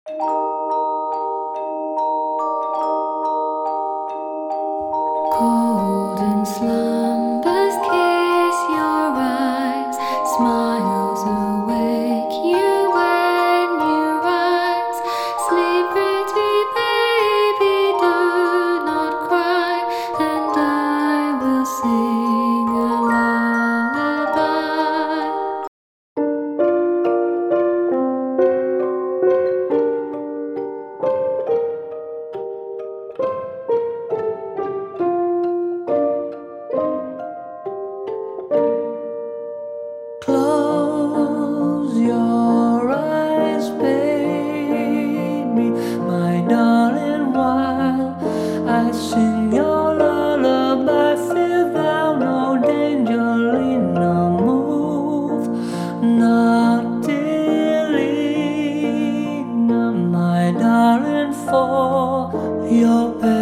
Golden slumbers kiss your eyes, smiles awake you when you rise. Sleep, pretty baby, do not cry, and I will sing a lullaby. Close your eyes, baby, my darling, while I sing your lullaby. Fear thou no danger, lean no move, not Delina, my darling, for your